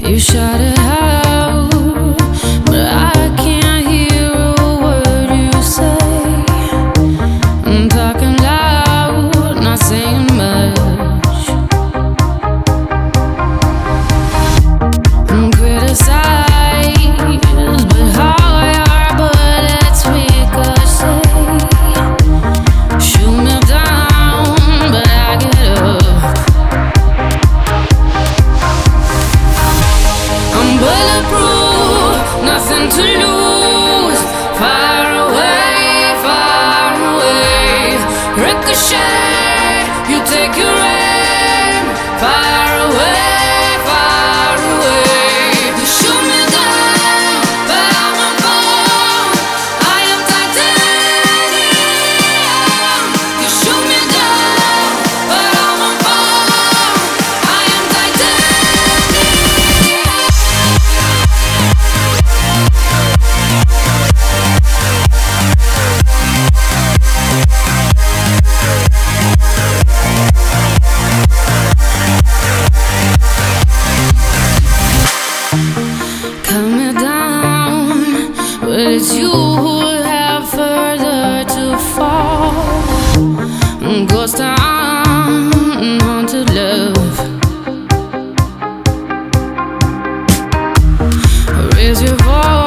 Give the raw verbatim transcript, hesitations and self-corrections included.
You shout it out, but I can't hear a word you say. I'm talking loud, not saying much. I'm criticized, but how your bullets ricochet. Shoot me down, but I get up. I'm bulletproof, nothing to lose. Far away, far away. Ricochet, you take your aim. Far away, far away. You shoot me down, but I won't fall. I am titanium. You shoot me down, but I won't fall. I am titanium. Cut me down, but it's you who have further to fall. Ghost town, haunted love. Raise your voice.